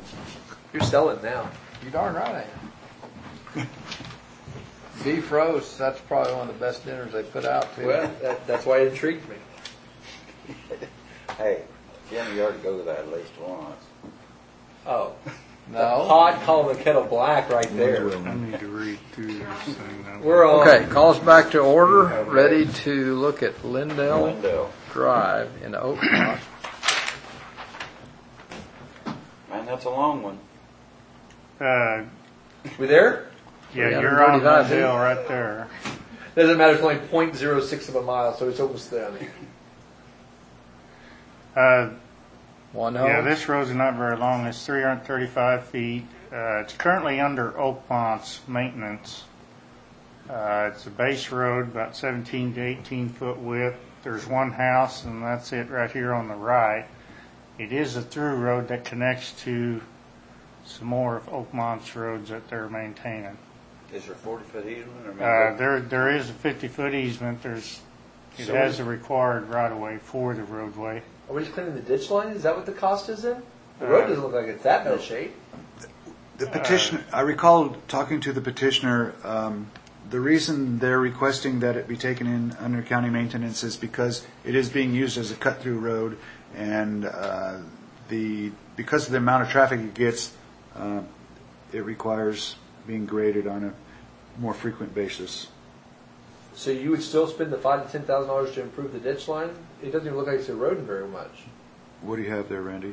You're selling now. You darn right I am. Beef roast, that's probably one of the best dinners they put out too. Well, that's why it intrigued me. Hey, Jim, you ought to go to that at least once. Oh. No. Pot calling the kettle black right there. I need to read through this thing. We're on. Okay, call us back to order. Ready to look at Lindell Lindell. Drive in Oakmont. Man, that's a long one. We there? Yeah, you're on 335 Lindell right there. Doesn't matter. It's only 0.06 of a mile, so it's almost there. One hole. Yeah, this road's not very long. It's 335 feet. It's currently under Oakmont's maintenance. It's a base road, about 17 to 18 foot width. There's one house, and that's it right here on the right. It is a through road that connects to some more of Oakmont's roads that they're maintaining. Is there a 40-foot easement? Or There is a 50-foot easement. It has a required right-of-way for the roadway. Are we just cleaning the ditch line? Is that what the cost is in? The road doesn't look like it's that bad shape. The petitioner, I recall talking to the petitioner, the reason they're requesting that it be taken in under county maintenance is because it is being used as a cut-through road, and because of the amount of traffic it gets, it requires being graded on a more frequent basis. So you would still spend the $5,000 to $10,000 to improve the ditch line? It doesn't even look like it's eroding very much. What do you have there, Randy?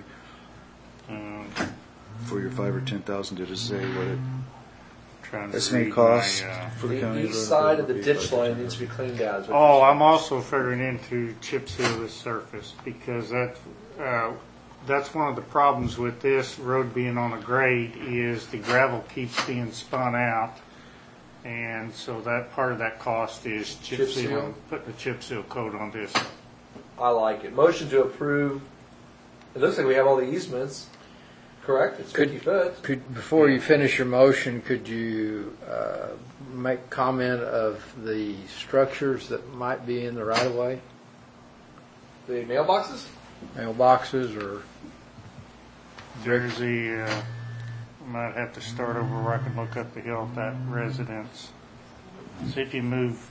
For your $5,000 or $10,000, did it say what it? Estimated cost for the county. The east side of the ditch line needs to be cleaned out. is what Oh, you're I'm also figuring into chip seal the surface, because that's one of the problems with this road being on a grade is the gravel keeps being spun out, and so that part of that cost is chip seal, putting the chip seal coat on this. I like it. Motion to approve. It looks like we have all the easements. Correct? It's 50 foot. Before you finish your motion, could you make comment of the structures that might be in the right-of-way? The mailboxes? Mailboxes or... There's I might have to start over where I can look up the hill at that residence. See if you move.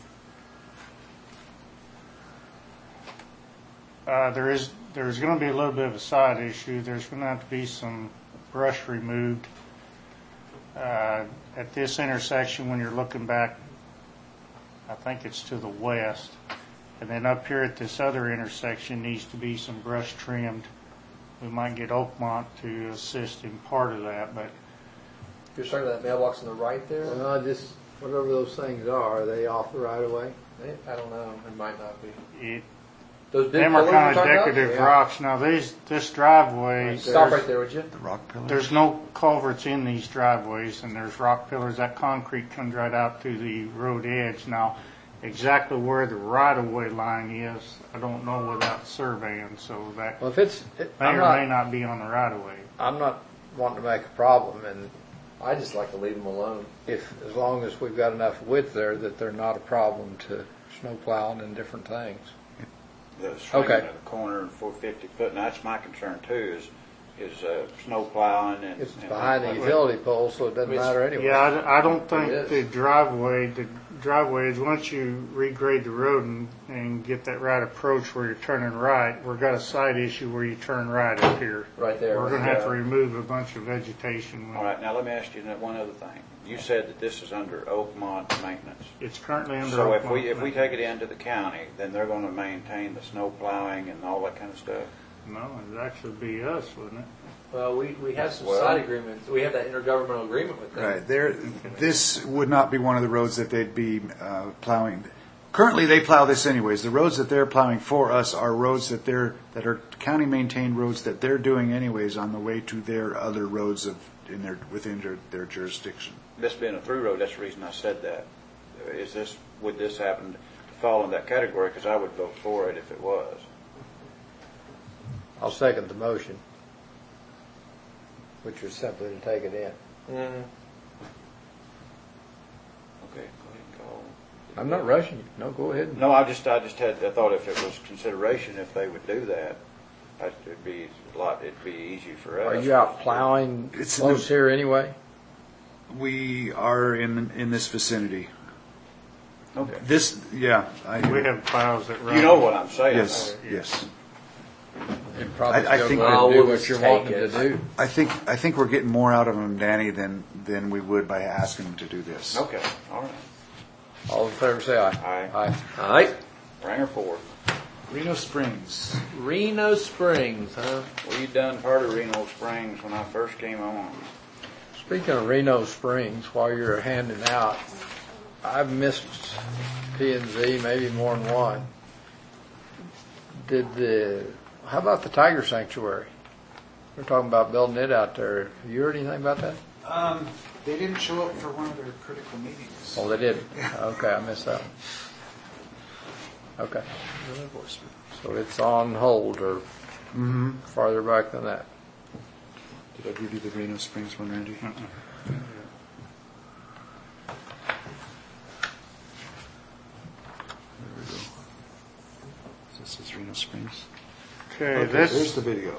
There's going to be a little bit of a side issue. There's going to have to be some brush removed at this intersection when you're looking back. I think it's to the west, and then up here at this other intersection needs to be some brush trimmed. We might get Oakmont to assist in part of that, but You're talking about that mailbox on the right there? Well, just whatever those things are they off the right-of-way? I don't know. It might not be. Those big them are pillars kind you're of talking about? decorative Yeah. rocks. Now this driveway, Stop right there, would you? The rock pillars? there's no culverts in these driveways, and there's rock pillars. That concrete comes right out to the road edge. Now, exactly where the right-of-way line is, I don't know without surveying, so that Well, if it's... may or may not be on the right-of-way. I'm not wanting to make a problem, and I just like to leave them alone. as long as we've got enough width there that they're not a problem to snow plowing and different things. The swing Okay. at the corner and 450 foot, and that's my concern too, is snow plowing and... It's behind the utility pole, so it doesn't matter anyway. Yeah, I don't think It is. the driveway is once you regrade the road and get that right approach where you're turning right, we've got a side issue where you turn right up here. Right there. We're going to have to remove a bunch of vegetation. All right, now let me ask you one other thing. You said that this is under Oakmont maintenance. It's currently under So Oakmont if we take it into the county, then they're going to maintain the snow plowing and all that kind of stuff? No, it'd actually be us, wouldn't it? Well, we have some Well- side agreements. We have that intergovernmental agreement with them. Right. This would not be one of the roads that they'd be plowing. Currently, they plow this anyways. The roads that they're plowing for us are roads that are county maintained roads that they're doing anyways on the way to their other roads within their jurisdiction. This being a through road, that's the reason I said that. Would this happen to fall in that category? Because I would vote for it if it was. I'll second the motion, which is simply to take it in. Mm-hmm. Okay, go ahead and call. I'm not rushing you. No, go ahead. No, I thought if it was consideration, if they would do that. It'd be easy for us. Are you out plowing It's close here anyway? We are in this vicinity. Okay. This, yeah. We have plows that run. You know what I'm saying. Yes, yes. And probably I still think- go ahead and we'll do what just you're take wanting it. to do. I think we're getting more out of them, Danny, than we would by asking them to do this. Okay, all right. All in favor, say aye. Aye. All right. Bring her forward. Reno Springs. Reno Springs, huh? We done part of Reno Springs when I first came on. Speaking of Reno Springs, while you're handing out, I've missed P&Z, maybe more than one. How about the Tiger Sanctuary? We're talking about building it out there. Have you heard anything about that? They didn't show up for one of their critical meetings. Oh, they did? Okay, I missed that one. Okay. So it's on hold or farther back than that. Did I give you the Reno Springs one, Randy? There we go. This is Reno Springs. Okay, There's the video.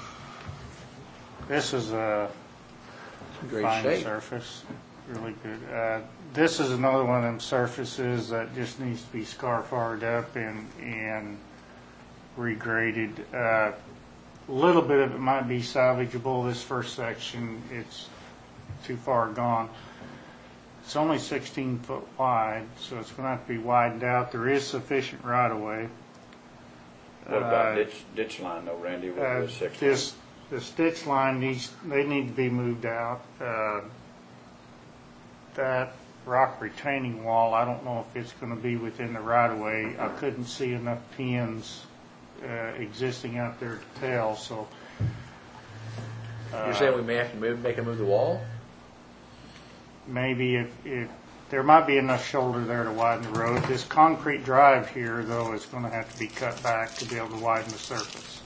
this is a Great fine shape. surface, really good. This is another one of them surfaces that just needs to be scar-fired up and regraded. A little bit of it might be salvageable. This first section, it's too far gone. It's only 16 foot wide, so it's going to have to be widened out. There is sufficient right-of-way. What about ditch line though, Randy, with the 6? The stitch line they need to be moved out. That rock retaining wall, I don't know if it's going to be within the right of way. I couldn't see enough pins existing out there to tell, so. You're saying we may have to make them move the wall? Maybe if there might be enough shoulder there to widen the road. This concrete drive here, though, is going to have to be cut back to be able to widen the surface.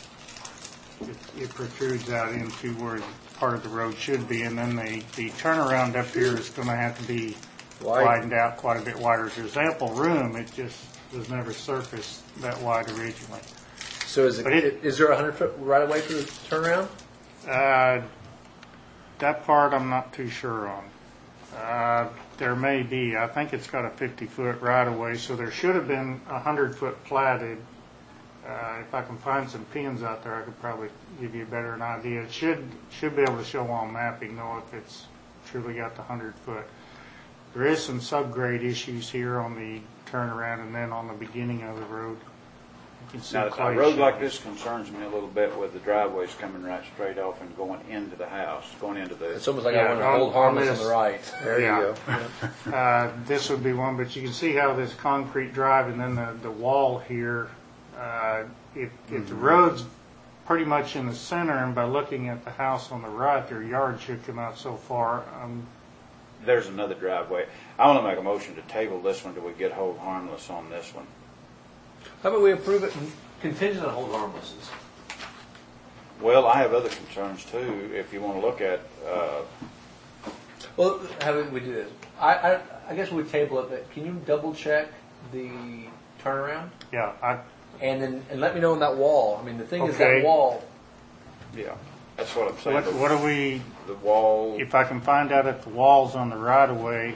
It protrudes out into where part of the road should be, and then the turnaround up here is going to have to be widened out quite a bit wider. There's ample room, it just was never surfaced that wide originally. So is But is there a 100-foot right away for the turnaround? That part I'm not too sure on. There may be. I think it's got a 50-foot right-of-way, so there should have been 100-foot platted. If I can find some pins out there, I could probably give you a better an idea. It should be able to show on mapping, though, if it's truly got the 100-foot. There is some subgrade issues here on the turnaround and then on the beginning of the road. You can see Now, a clay road like showing. this concerns me a little bit with the driveways coming right straight off and going into the house, going into the. It's almost like Yeah, I want to on- hold harmless on on the this- right. There Yeah. you go. This would be one, but you can see how this concrete drive and then the wall here, if the road's pretty much in the center, and by looking at the house on the right, their yard should come out so far. There's another driveway. I want to make a motion to table this one till we get hold harmless on this one. How about we approve it contingent on hold harmlesses? Well, I have other concerns too, if you want to look at, Well, how would we do this? I guess we table it, but can you double check the turnaround? Yeah, And let me know on that wall. I mean, the thing is Okay. that wall. yeah, that's what I'm saying. what do we, The wall, if I can find out if the wall's on the right of way,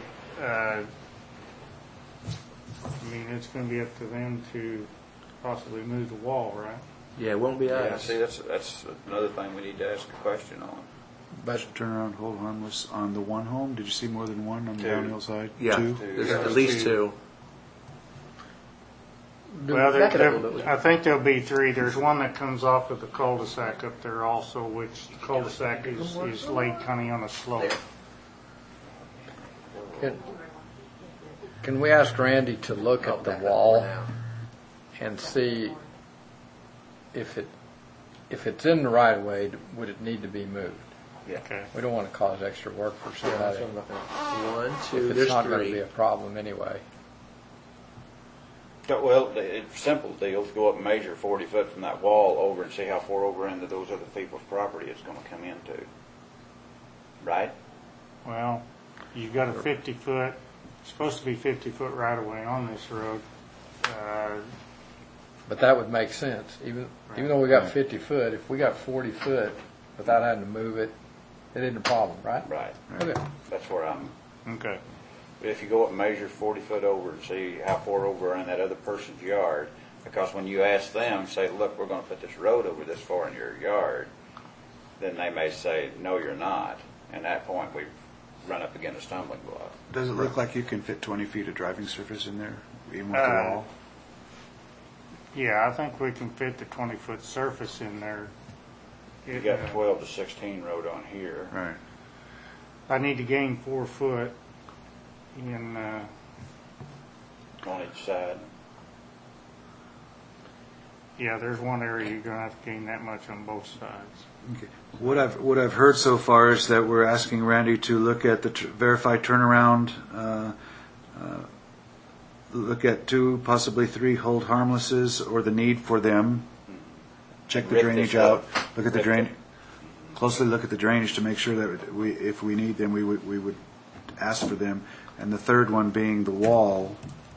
it's going to be up to them to possibly move the wall, right? Yeah, it won't be yeah, see, that's another thing we need to ask a question on. But turn around, hold harmless on the one home. Did you see more than one on the Two. downhill side? Yeah, Two? there's Yeah. at least two. Well, Back it up a little bit. I think there'll be 3. There's one that comes off of the cul-de-sac up there also, which the cul-de-sac is laid kind of on a slope. Can we ask Randy to look Oh, at the back up wall for now. and see if it's in the right of way, would it need to be moved? Okay. We don't want to cause extra work for Yeah, that's somebody. what I'm looking at. 1, 2, If it's there's not going to 3. be a problem anyway. Well, it's simple deals. Go up and measure 40 foot from that wall over and see how far over into those other people's property it's going to come into. Right? Well, you've got a 50-foot, supposed to be 50-foot right-of-way on this road. But that would make sense, even though we got 50 foot, if we got 40 foot without having to move it, it isn't a problem, right? Right. Okay. That's where I'm, Okay. if you go up and measure 40 foot over and see how far over in that other person's yard, because when you ask them, say, look, we're going to put this road over this far in your yard, then they may say, no, you're not. And at that point, we run up against a stumbling block. Does it look like you can fit 20 feet of driving surface in there, even with the wall? Yeah, I think we can fit the 20-foot surface in there. You got 12 to 16 road on here. Right. I need to gain 4 foot in, On each side. yeah, there's one area you're going to have to gain that much on both sides. Okay. What I've heard so far is that we're asking Randy to look at the verified turnaround, look at 2, possibly 3 hold harmlesses, or the need for them. Check the Rip drainage this out. up. Look at the Rip drain. it. Closely look at the drainage to make sure that if we need them, we would ask for them. And the third one being the wall.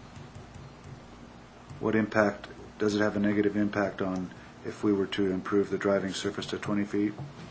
What impact does it have? A negative impact on if we were to improve the driving surface to 20 feet?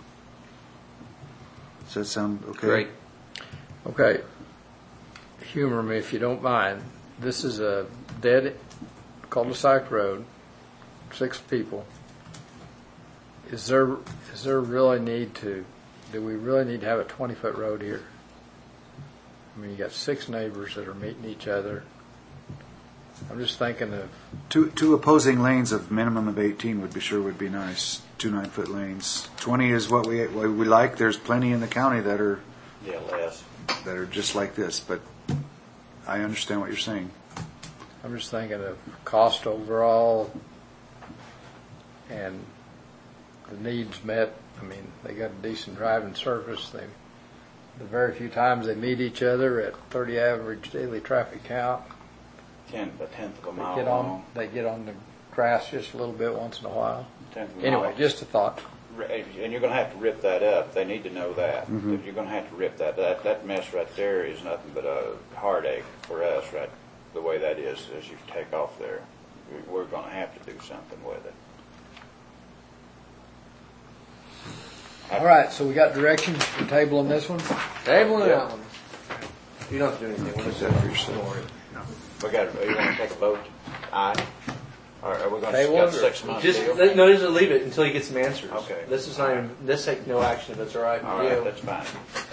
Does that sound okay? Great. Okay. Humor me if you don't mind. This is a dead cul-de-sac road, 6 people. Is there really do we really need to have a 20-foot road here? I mean, you got 6 neighbors that are meeting each other. I'm just thinking of, Two opposing lanes of minimum of 18 would be nice. 2 9-foot lanes. 20 is what we like. There's plenty in the county that are Yeah, less. just like this, but I understand what you're saying. I'm just thinking of cost overall and the needs met. I mean, they got a decent driving surface. The very few times they meet each other at 30 average daily traffic count, A tenth of a they mile get long. on the grass just a little bit once in a while. Tenth of a Anyway, mile. just a thought. And you're going to have to rip that up. They need to know that. That you're going to have to rip that. That mess right there is nothing but a heartache for us, right? The way that is as you take off there. We're going to have to do something with it. All right, so we got directions for table on this one. Table and Yeah. that one. You don't have to do anything. We'll just Keep that for yourself. ignore it. You want to take a vote? Aye. Or are we going to Table discuss it, or 6 months Just deal? no, just leave it until you get some answers. Okay. This is not even. This take no action if it's all right All with right, you. that's fine.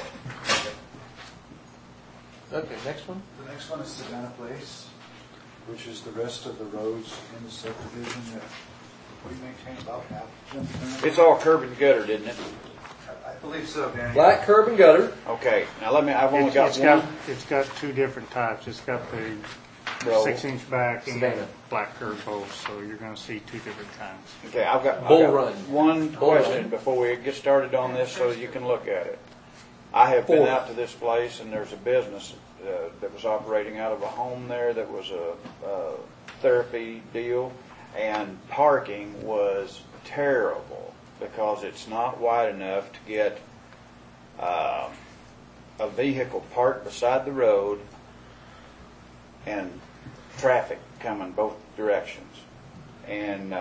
Okay, next one. The next one is Savannah Place, which is the rest of the roads in the subdivision that we maintain about half. It's all curb and gutter, didn't it? I believe so, Danny. Black curb and gutter. Okay. Now I've only got one. It's got 2 different types. It's got the roll. 6-inch back and Savannah. black curb both, so you're going to see 2 different kinds. Okay, I've got Bull Run. one Bull question Run. before we get started on this so you can look at it. I have been Four. out to this place and there's a business that was operating out of a home there that was a therapy deal, and parking was terrible because it's not wide enough to get a vehicle parked beside the road and traffic coming both directions. And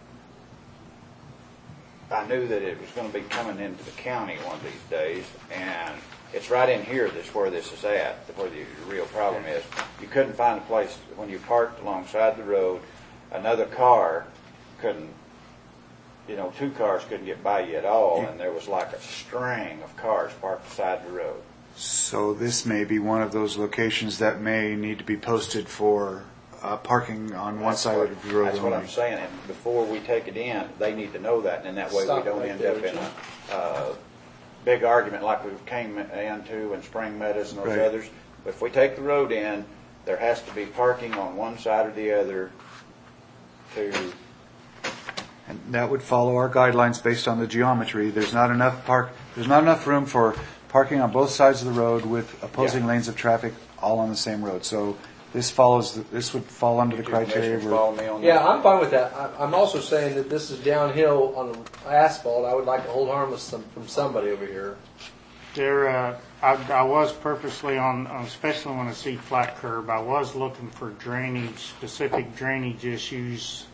I knew that it was going to be coming into the county one of these days, and it's right in here that's where this is at, where the real problem is. You couldn't find a place when you parked alongside the road, another car couldn't, 2 cars couldn't get by you at all, and there was like a string of cars parked beside the road. So this may be one of those locations that may need to be posted for parking on one side of the road That's what only. I'm saying, and before we take it in, they need to know that, and that way we Stop don't right end there, up in Jim. a big argument like we came into in Spring Meadows and those Right. others. If we take the road in, there has to be parking on one side or the other to, And that would follow our guidelines based on the geometry. There's not enough room for parking on both sides of the road with opposing Yeah. lanes of traffic all on the same road. So this would fall under the do criteria. commissioners follow me on that? Yeah, I'm fine with that. I'm also saying that this is downhill on asphalt. I would like to hold harmless from somebody over here. There, I was purposely on, especially when I see flat curb, I was looking for specific drainage issues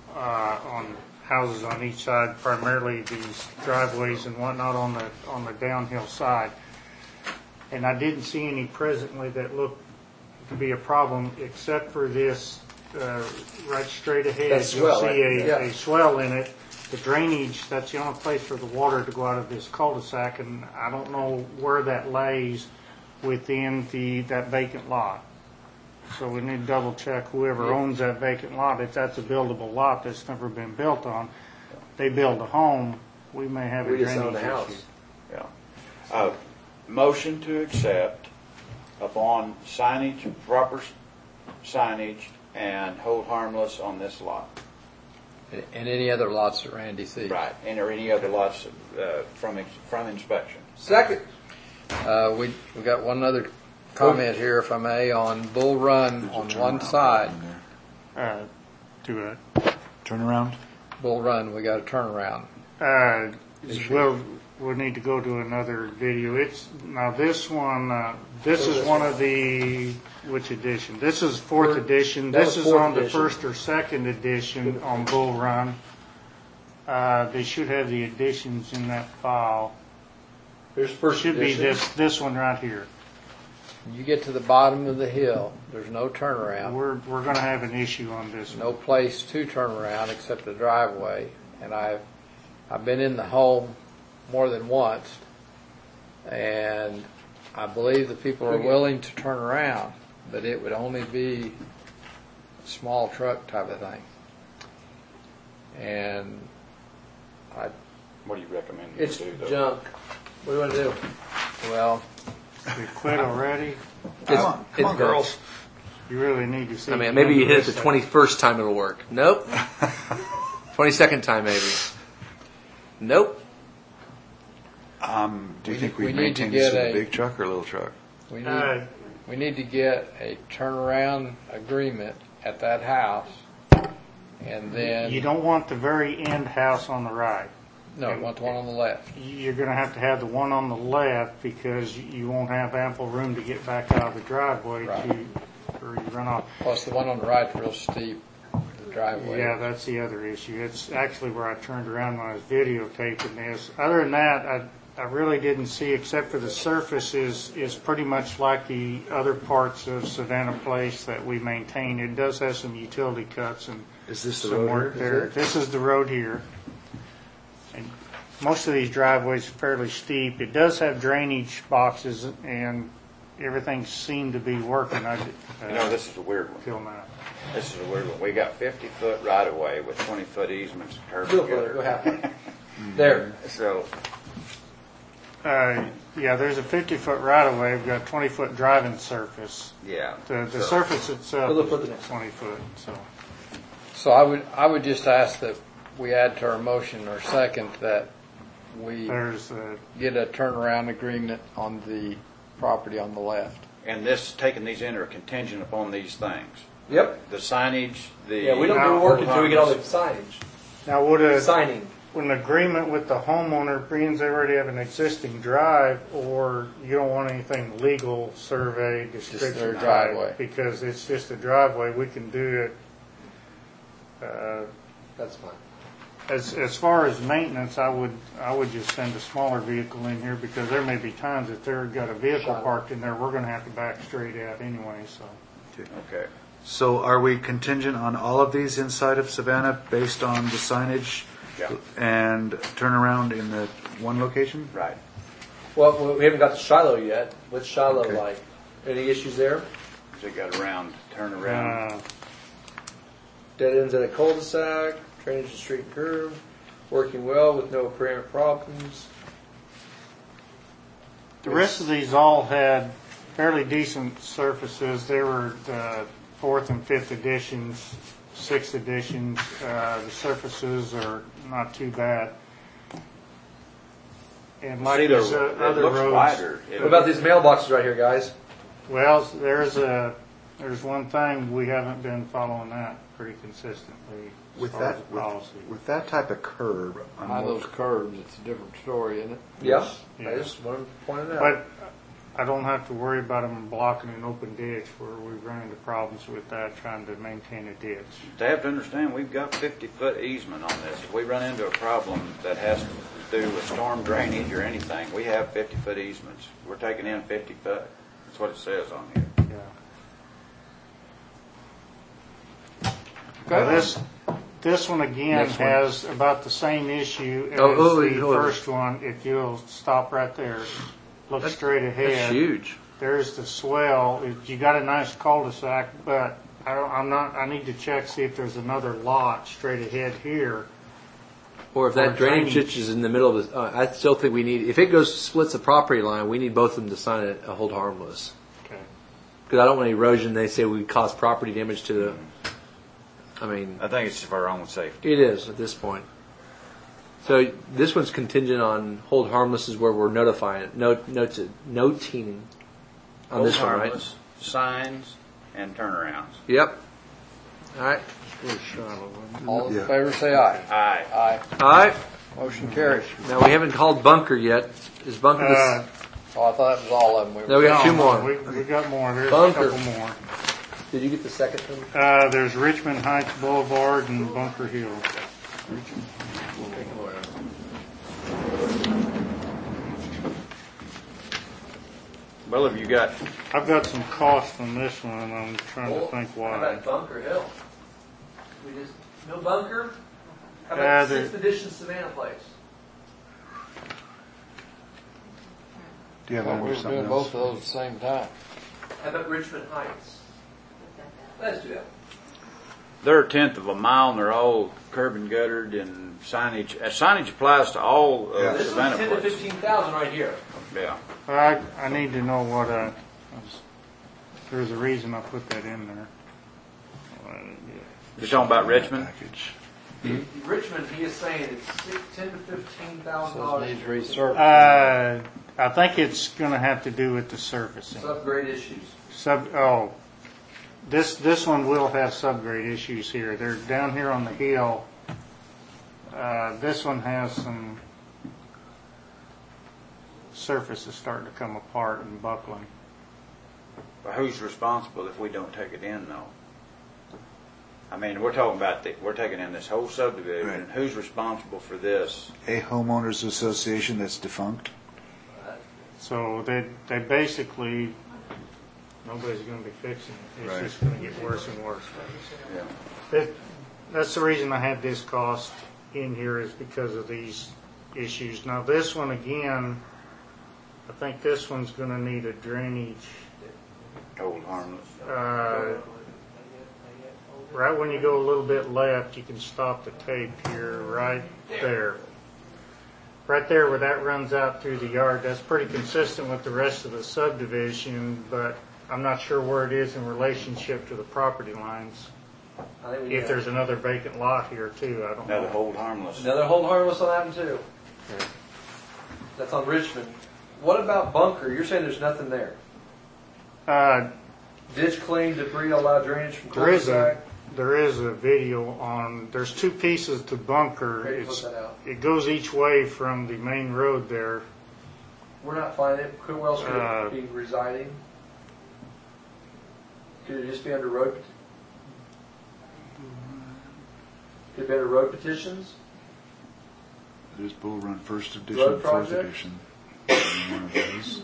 on houses on each side, primarily these driveways and whatnot on the downhill side. And I didn't see any presently that looked to be a problem, except for this right straight ahead. That You'll swell, see right? Yeah. a swell in it. The drainage, that's the only place for the water to go out of this cul-de-sac, and I don't know where that lays within that vacant lot. So we need to double check whoever owns that vacant lot. If that's a buildable lot that's never been built on, they build a home, we may have a We just drainage own the house. issue. Yeah. Motion to accept upon signage, proper signage, and hold harmless on this lot. And any other lots that Randy sees. Right. And or any other lots from inspection. Second. We got one other comment here, if I may, on Bull Run on one side. Do it. Turnaround? Bull Run, we got a turnaround. We'll need to go to another video. Now this one, this is one of the, which edition? This is fourth edition. That This was is fourth on the edition. first or second edition on Bull Run. They should have the editions in that file. Here's first Should be edition. this one right here. You get to the bottom of the hill, there's no turnaround, We're going to have an issue on this one. no place to turn around except the driveway. And I've been in the home more than once, and I believe the people are willing to turn around, but it would only be a small truck type of thing. And What do you recommend you It's do, though? junk. What do you want to do? well, We quit already? Come on, girls. You really need to see. I mean, maybe you hit it the this. 21st time it'll work. Nope. 22nd time, maybe. Nope. Do you think we we need to maintain this get with a a- big truck or a little truck? we need to get a turnaround agreement at that house, and then You don't want the very end house on the right. no, I want the one on the left. You're going to have the one on the left because you won't have ample room to get back out of the driveway Right. or you run off. Plus, the one on the right's real steep, the driveway. Yeah, that's the other issue. It's actually where I turned around when I was videotaping this. Other than that, I really didn't see, except for the surface is pretty much like the other parts of Savannah Place that we maintain. It does have some utility cuts and Is this the some road work here? there. This is the road here. And most of these driveways are fairly steep. It does have drainage boxes and everything seemed to be working. You know, this is a weird one. Till now. This is a weird one. We got 50-foot right-of-way with 20-foot easements curved Go further. Go together. halfway. There. So, Yeah, there's a 50-foot right-of-way. We've got 20-foot driving surface. yeah. The So- surface itself We'll look for the is next 20 foot, so. So I would just ask that we add to our motion or second that we There's get a turnaround agreement on the property on the left. And this, taking these in are contingent upon these things. Yep. The signage, the... Yeah, we don't do Now, work until we get all the signage. now would Signing. an agreement with the homeowner, being they already have an existing drive, or you don't want anything legal, survey, description their type, driveway. because it's just a driveway, we can do it. That's fine. As far as maintenance, I would just send a smaller vehicle in here, because there may be times if they've got a vehicle Shut up. parked in there, we're gonna have to back straight out anyway, so. Okay. So are we contingent on all of these inside of Savannah based on the signage Yeah. and turnaround in the one location? Right. Well, we haven't got to Shiloh yet. What's Shiloh Okay. like? Any issues there? So you got around, turn around. Dead ends at a cul-de-sac, drainage to street and curve, working well with no apparent problems. The rest of these all had fairly decent surfaces. They were the fourth and fifth editions, sixth editions. The surfaces are not too bad. And like See, these it other looks roads. wider. What about these mailboxes right here, guys? Well, there's one thing, we haven't been following that pretty consistently as With far as that, the policy. with that type of curb on By those most, curves, it's a different story, isn't it? Yeah. Yeah. I just wanted to point it out. But I don't have to worry about them blocking an open ditch where we run into problems with that, trying to maintain a ditch. They have to understand, we've got 50-foot easement on this. If we run into a problem that has to do with storm drainage or anything, we have 50-foot easements. We're taking in 50 foot. That's what it says on here. Yeah. Now this one again Next one. has about the same issue as the first one. If you'll stop right there, look straight ahead. That's huge. There's the swell. You got a nice cul-de-sac, but I need to check, see if there's another lot straight ahead here. Or if that drainage ditch is in the middle of the, I still think we need, if it splits the property line, we need both of them to sign a hold harmless. Okay. Because I don't want erosion. They say we cause property damage to the, I think it's for our own safety. it is at this point. So this one's contingent on hold harmless is where we're notifying, noting on this one, right? Harmless, signs, and turnarounds. Yep. All right. All in favor, say aye. Aye. Aye. All right. Motion carries. Now we haven't called bunker yet. Is bunker the Oh, I thought that was all of them. No, we got two more. We got more. There's Bunker. a couple more. Did you get the second one? There's Richmond Heights Boulevard and Bunker Hill. Well, have you got, I've got some costs on this one, and I'm trying to think How why. about Bunker Hill? We just no bunker. How Yeah, about Sixth Edition Savannah Place? Do you have We under were something doing else? both of those at the same time. How about Richmond Heights? Let's do that. they're a tenth of a mile, and they're all curb and guttered and signage. Signage applies to all This one's Savannah 10 to places. 15,000 right here. Yeah. I need to know what, there's a reason I put that in there. You're talking about Richmond? Package. Richmond, he is saying it's $10 to $15,000. Needs resurfacing. I think it's gonna have to do with the surfacing. Subgrade issues. This one will have subgrade issues here. They're down here on the hill. This one has some surfaces starting to come apart and buckling. But who's responsible if we don't take it in, though? I mean, we're talking about, we're taking in this whole subdivision. Right. Who's responsible for this? A homeowners association that's defunct. So they basically, nobody's going to be fixing it. It's Right. just going to get worse and worse. Yeah. That's the reason I had this cost in here, is because of these issues. Now this one again, I think this one's going to need a drainage. Hold harmless. Right when you go a little bit left, you can stop the tape here, right there. Right there where that runs out through the yard, that's pretty consistent with the rest of the subdivision, but I'm not sure where it is in relationship to the property lines. I think we If there's another vacant lot here too, I don't Another know. hold harmless. another hold harmless on that one too. That's on Richmond. What about Bunker? You're saying there's nothing there. Ditch clean, debris allowed drainage from cul-de-sac. There is a video on, there's two pieces to Bunker. Ready to put that out. It goes each way from the main road there. We're not finding it. Who else could it be residing? Could it just be under road? Could it be under road petitions? There's Bull Run First Edition, Road Fourth project? Edition. One of those.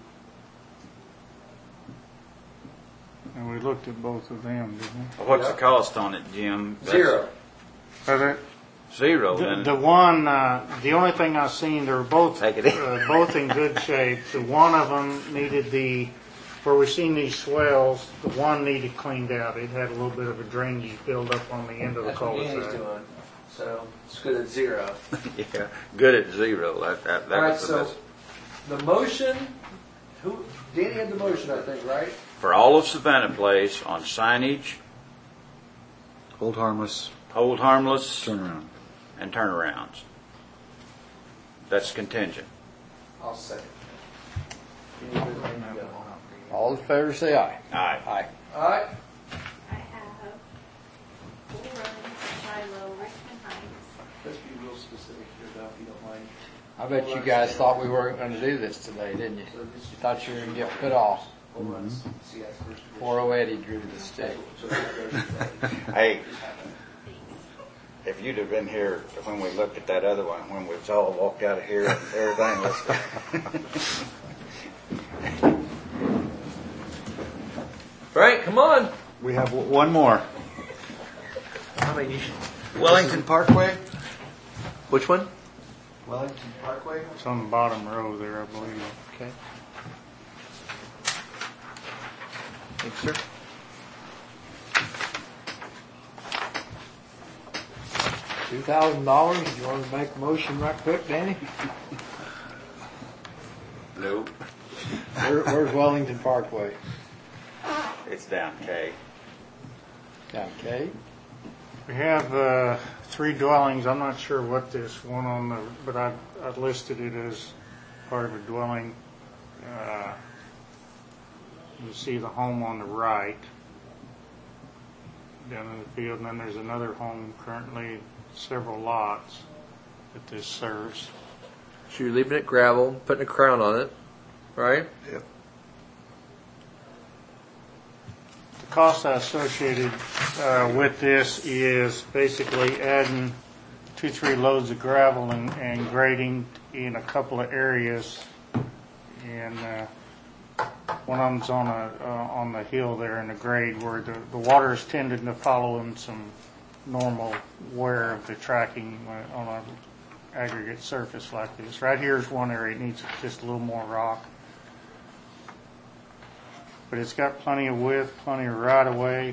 And we looked at both of them, didn't What's the cost on it, Jim? That's Zero. we? Zero, then. The one, the only thing I've seen, they were both Take it in. both in good shape. The one of them needed where we've seen these swells, the one needed cleaned out. It had a little bit of a drainage buildup on the end of the That's what Danny's cul-de-sac. doing. So it's good at zero. Yeah, good at zero. That All right. was the So best. the motion. Danny had the motion, I think, right? For all of Savannah Place on signage, Hold harmless, hold harmless, turnaround. and turnarounds. That's contingent. I'll second. All in favor, say aye. Aye. Aye. All right. I have Bull Run, Shiloh, Richmond Heights. Let's be real specific here, though, if you don't mind. I bet you guys thought we weren't going to do this today, didn't you? You thought you were going to get put off. Poor old Eddie drew the stick. Hey, if you'd have been here when we looked at that other one, when we was all walked out of here and everything was. Right, come on. We have one more. I mean, you should. Wellington Parkway? Which one? Wellington Parkway? It's on the bottom row there, I believe. Okay. Thanks, sir. $2,000. You want to make a motion right quick, Danny? Nope. Where's Wellington Parkway? It's down K. Okay. We have 3 dwellings. I'm not sure what this one on the, but I've listed it as part of a dwelling. You see the home on the right down in the field, and then there's another home currently, several lots that this serves. So you're leaving it gravel, putting a crown on it, right? Yep. The cost associated with this is basically adding 2-3 loads of gravel and grading in a couple of areas. And one of them's on the hill there in the grade where the water is tending to follow in some normal wear of the tracking on an aggregate surface like this. Right here is one area that needs just a little more rock. But it's got plenty of width, plenty of right-of-way.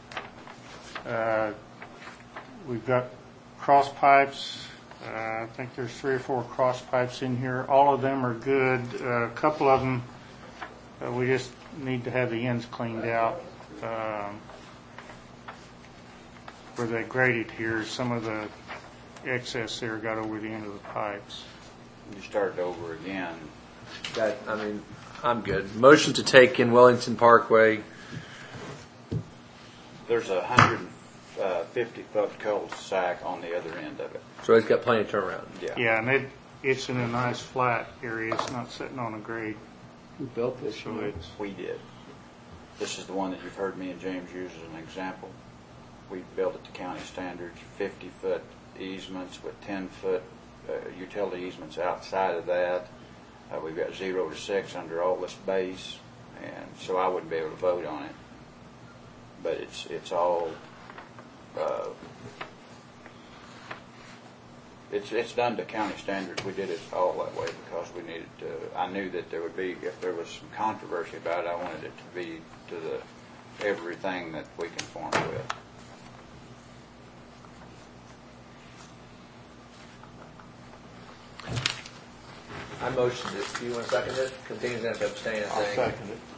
We've got cross pipes. I think there's 3 or 4 cross pipes in here. All of them are good. A couple of them, we just need to have the ends cleaned out. Where they graded here, some of the excess there got over the end of the pipes. You started over again. I'm good. Motion to take in Wellington Parkway. There's a 150-foot cul-de-sac on the other end of it. So it's got plenty of turnaround. Yeah. Yeah, and it's in a nice flat area. It's not sitting on a grade. Who built this? So it's, We did. This is the one that you've heard me and James use as an example. We built it to county standards, 50-foot easements with 10-foot utility easements outside of that. We've got 0 to 6 under all this base, and so I wouldn't be able to vote on it. But it's all it's done to county standards. We did it all that way because we needed to. I knew that there would be, if there was some controversy about it, I wanted it to be to the everything that we conform with. I motioned it. Do you want to second it? Continues to have to abstain, I I'll think. second it.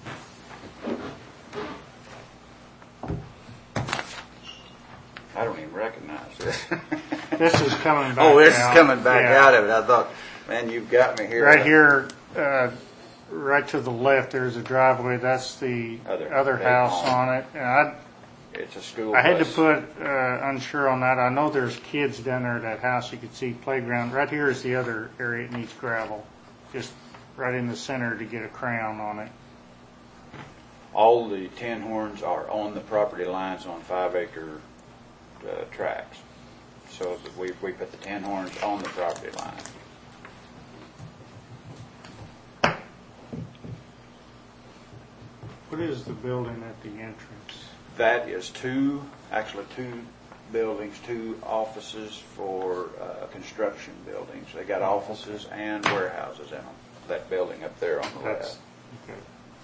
I don't even recognize this. this is coming back. Oh, this is out. coming back Yeah. out of it. I thought, man, you've got me here. Right here, right to the left, there's a driveway. That's the other big house home. on it. And It's a school I had to bus. put unsure on that. I know there's kids down there at that house. You could see playground. Right here is the other area. It needs gravel, just right in the center to get a crown on it. All the tin horns are on the property lines on 5-acre tracts. So that we put the tin horns on the property line. What is the building at the entrance? That is two buildings, 2 offices for construction buildings. They got offices and warehouses in them. That building up there on the left. Okay.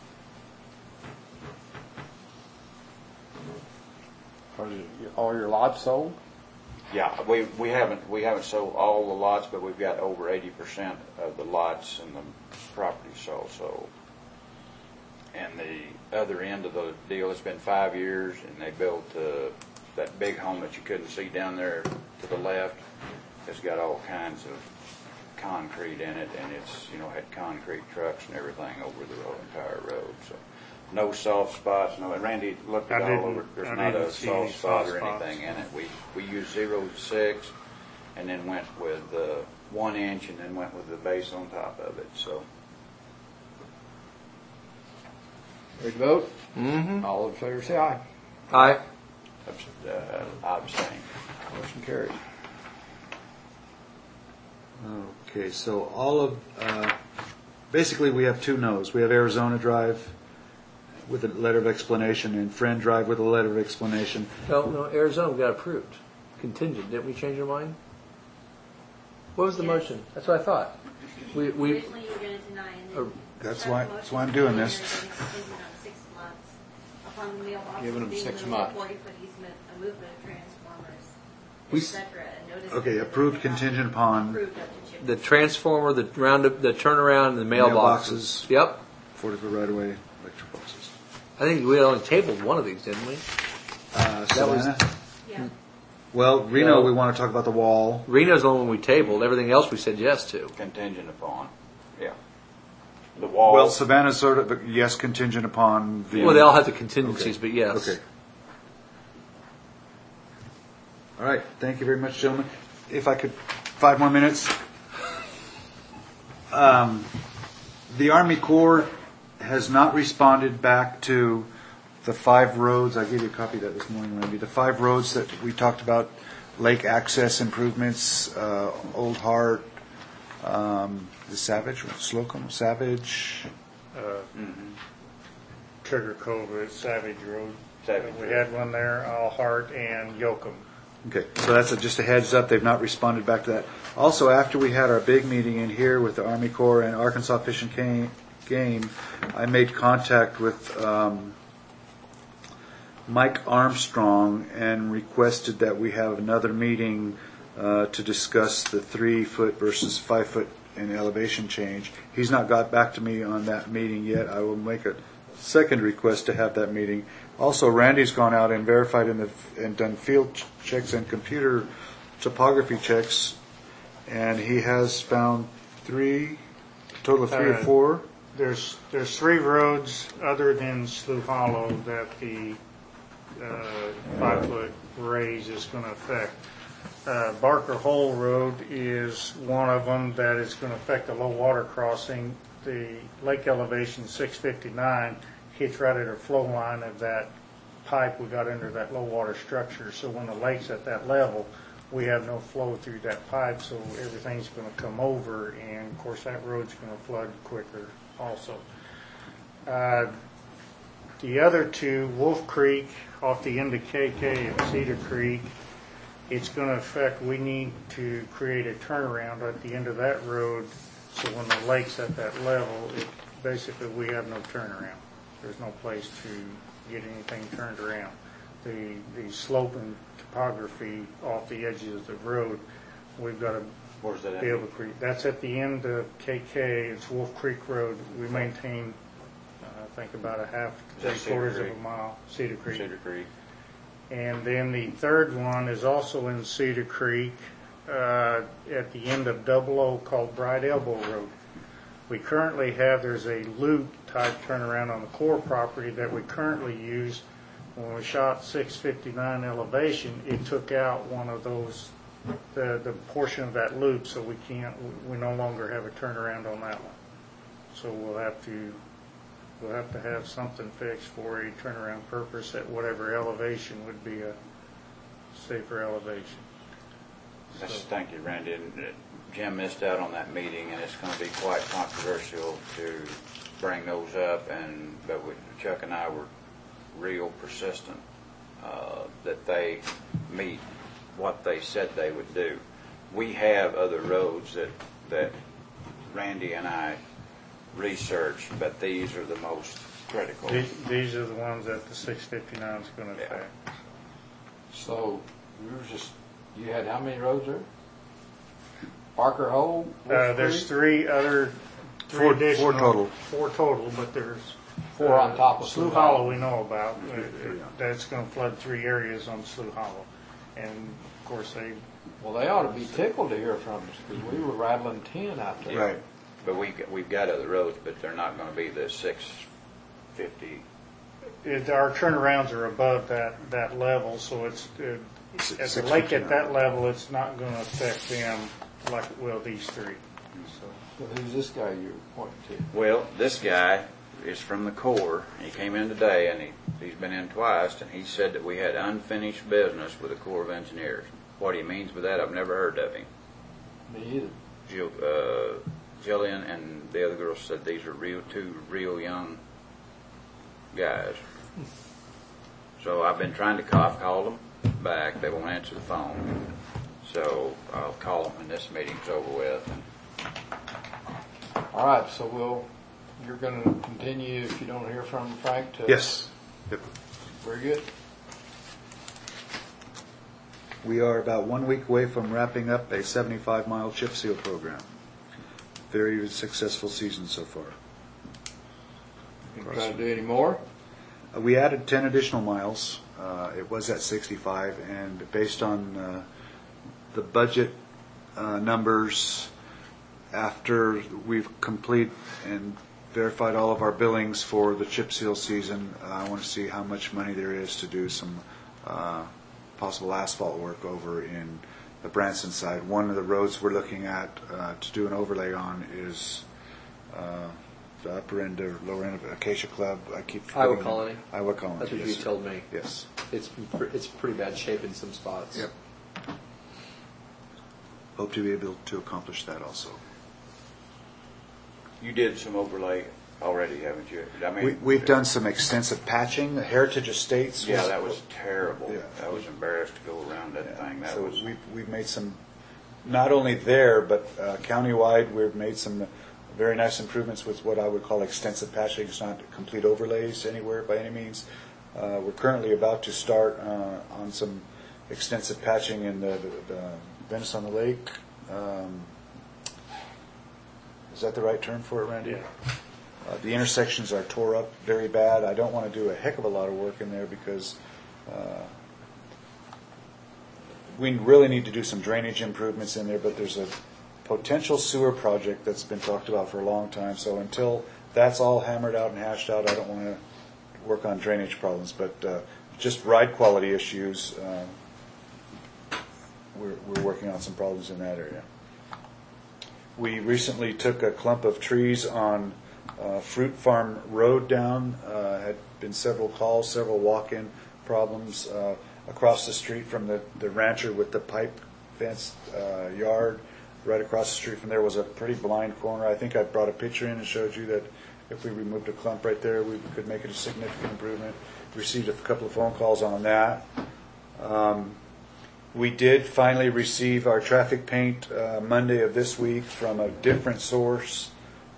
Are all your lots sold? Yeah, we haven't sold all the lots, but we've got over 80% of the lots in the property sold. So, and the other end of the deal, it's been 5 years, and they built that big home that you couldn't see down there to the left. It's got all kinds of concrete in it, and it's had concrete trucks and everything over the entire road. So. No soft spots. No, Randy looked it all over. There's not a soft spot or anything in it. We used 0 to 6, and then went with 1 inch and then went with the base on top of it, so. Ready to vote? Mm-hmm. All in favor, say aye. Aye. I abstain. Motion carries. Okay, so all of, basically we have 2 no's. We have Arizona Drive with a letter of explanation and Friend Drive with a letter of explanation. No, Arizona got approved. Contingent. Didn't we change our mind? What was the Yes. motion? That's what I thought. We Originally, you were going to deny, and then. That's the why- motion that's why I'm doing was this. contingent on 6 months upon the mailbox. Giving them being 6 moved, months. 40-foot easement, a movement of transformers, We et s- cetera, and notice. Okay, that approved they're not contingent upon Approved up to chip. the transformer, the turnaround, and the mailboxes. Mailboxes. Yep. 40-foot right-of-way electric boxes. I think we only tabled one of these, didn't we? That was- Savannah? Yeah. Well, Reno, No. we want to talk about the wall. Reno's the only one we tabled. Everything else we said yes to. Contingent upon, yeah. The wall. Well, Savannah's sort of, yes, contingent upon the. Well, they all have the contingencies, Okay. but yes. Okay. All right, thank you very much, gentlemen. If I could, 5 more minutes. The Army Corps has not responded back to the 5 roads. I gave you a copy of that this morning, Randy. The 5 roads that we talked about, lake access improvements, Old Hart, the Savage, Slocum, Savage. Trigger Cove is Savage Road. Savage We Road. had one there, All Hart and Yoakum. Okay, so that's just a heads up. They've not responded back to that. Also, after we had our big meeting in here with the Army Corps and Arkansas Fish and Game, I made contact with Mike Armstrong and requested that we have another meeting to discuss the 3-foot versus 5-foot in elevation change. He's not got back to me on that meeting yet. I will make a second request to have that meeting. Also, Randy's gone out and verified and done field checks and computer topography checks, and he has found 3, total of 3 or 4. There's 3 roads other than Slough Hollow that the 5-foot raise is going to affect. Barker Hole Road is one of them that is going to affect the low water crossing. The lake elevation 659 hits right at the flow line of that pipe we got under that low water structure. So when the lake's at that level, we have no flow through that pipe, so everything's going to come over, and of course that road's going to flood quicker also. The other 2, Wolf Creek off the end of KK and Cedar Creek, it's going to affect, we need to create a turnaround at the end of that road, so when the lake's at that level, basically we have no turnaround. There's no place to get anything turned around. The slope and topography off the edges of the road, we've got to Where's that be at? able to create. That's at the end of KK. It's Wolf Creek Road. We maintain, I think, about a half to Is that Cedar 3/4 of Creek? a mile. Cedar Creek. Cedar Creek. And then the third one is also in Cedar Creek at the end of 00 called Bright Elbow Road. We currently have, there's a loop type turnaround on the core property that we currently use. When we shot 659 elevation, it took out one of those, the portion of that loop, so we no longer have a turnaround on that one. So we'll have to have something fixed for a turnaround purpose at whatever elevation would be a safer elevation. Thank you, Randy. And, Jim missed out on that meeting, and it's going to be quite controversial to bring those up. But Chuck and I were real persistent that they meet what they said they would do. We have other roads that Randy and I researched, but these are the most critical. These are the ones that the 659 is going to Yeah. affect. So you had how many roads there? Barker Hole? Wolf There's Creek? 3 4 additional. total. 4 total, but there's 4 on top of Slough Hollow we know about. That's going to flood 3 areas on Slough Hollow. And of course Well, they ought to be tickled to hear from us because we were rattling 10 out there. Right. But we've got other roads, but they're not going to be the 650. our turnarounds are above that level, so it's at the lake at that level, it's not going to affect them like it will these three. So. Well, who's this guy you're pointing to? Well, this guy is from the Corps. He came in today, and he's been in twice, and he said that we had unfinished business with the Corps of Engineers. What he means by that, I've never heard of him. Me either. Jillian and the other girl said these are two real young guys. So I've been trying to I've called them back. They won't answer the phone. So I'll call them when this meeting's over with. All right, so you're going to continue, if you don't hear from Frank, to... Yes. Yep. Very good. We are about 1 week away from wrapping up a 75-mile chip seal program. Very successful season so far. You trying to do any more? We added 10 additional miles. It was at 65, and based on the budget numbers, after we've complete and verified all of our billings for the chip seal season, I want to see how much money there is to do some possible asphalt work over in the Branson side. One of the roads we're looking at to do an overlay on is the upper end or lower end of Acacia Club. I keep Iowa forgetting- Colony. Iowa Colony. That's what yes, you sir. told me. Yes. It's pretty bad shape in some spots. Yep. Hope to be able to accomplish that also. You did some overlay already, haven't you? I mean, We've done some extensive patching. Heritage Estates. Yeah, that was terrible. Yeah. I was embarrassed to go around that thing. That so was. we've made some, not only there, but countywide, we've made some very nice improvements with what I would call extensive patching. It's not complete overlays anywhere by any means. We're currently about to start on some extensive patching in the Venice on the Lake. Is that the right term for it, Randy? Yeah. The intersections are tore up very bad. I don't want to do a heck of a lot of work in there because we really need to do some drainage improvements in there, but there's a potential sewer project that's been talked about for a long time. So until that's all hammered out and hashed out, I don't want to work on drainage problems. But just ride quality issues, we're working on some problems in that area. We recently took a clump of trees on Fruit Farm Road down. Had been several calls, several walk-in problems across the street from the rancher with the pipe fenced yard. Right across the street from there was a pretty blind corner. I think I brought a picture in and showed you that if we removed a clump right there, we could make it a significant improvement. Received a couple of phone calls on that. We did finally receive our traffic paint Monday of this week from a different source.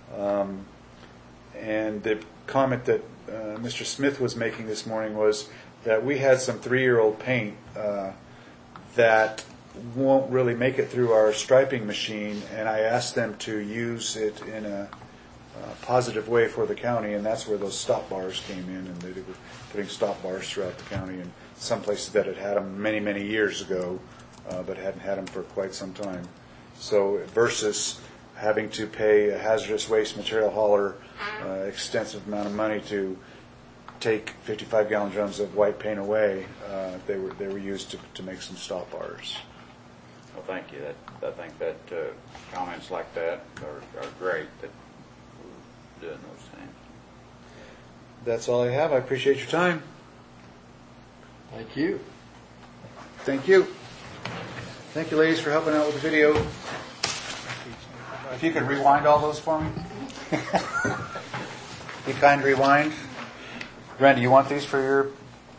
And the comment that Mr. Smith was making this morning was that we had some 3-year-old paint that won't really make it through our striping machine, and I asked them to use it in a positive way for the county, and that's where those stop bars came in, and they were putting stop bars throughout the county in some places that had them many, many years ago, but hadn't had them for quite some time. So versus having to pay a hazardous waste material hauler extensive amount of money to take 55-gallon drums of white paint away, they were used to make some stop bars. Well, thank you. I think that comments like that are great. That we're doing those things. That's all I have. I appreciate your time. Thank you. Thank you. Thank you, ladies, for helping out with the video. If you could rewind all those for me. Be kind, rewind. Randy, you want these for your...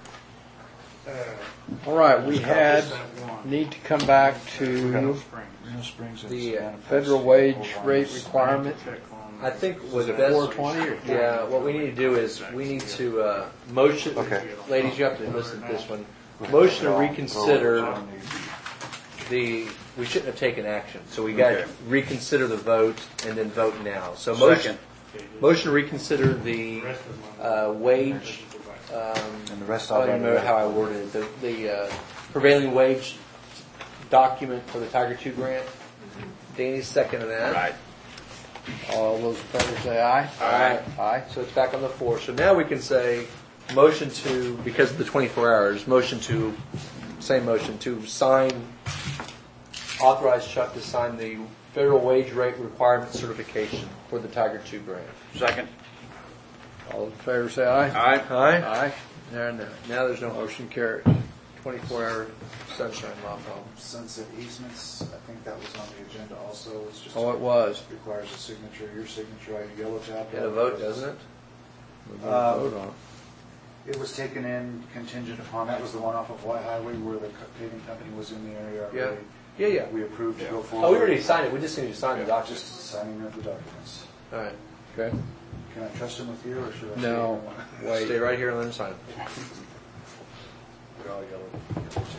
All right, we need to come back to Mineral Springs and The, Savannah federal Post. wage rate requirement. I think Was what's it best. 420 or Yeah, what we need to do is we need to motion. Okay. Ladies, you have to listen to this one. Motion to reconsider the. We shouldn't have taken action, so we got to Okay. reconsider the vote and then vote now. So Second. motion to reconsider the wage. And the rest I I'll don't even know write how I worded it. The prevailing wage document for the Tiger II grant. Danny's second of that. Right. All those in favor say aye. Aye. Aye. So it's back on the floor. So now we can say motion to, because of the 24 hours, motion to sign authorize Chuck to sign the federal wage rate requirement certification for the Tiger II grant. Second. All in favor, say aye. Aye. Aye. Aye. There and there. Now there's no Motion carries. 24-hour sunshine law problem. Sunset easements, I think that was on the agenda also. It's just Oh, it was. requires a signature, your signature, I yellow tab. Get a vote, doesn't it? We're gonna vote on it. It was taken in contingent upon, that was the one off of White Highway where the paving company was in the area Yeah. already. Yeah. We approved to go forward. Oh, we already signed it. We just need to sign the document. Just signing of the documents. All right. Okay. Can I trust him with you, or should I? No. Wait. Stay right here and let him sign it. They're all yellow tabbed.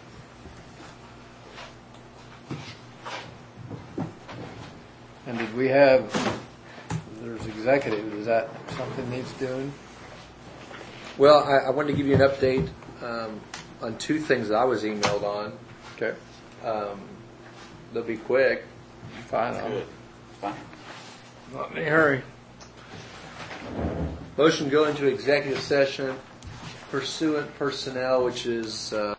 And did we have, there's executive, is that something needs doing? Well, I wanted to give you an update on two things that I was emailed on. Okay. They'll be quick. Fine. Good. Fine. Not in a hurry. Motion to go into executive session pursuant personnel, which is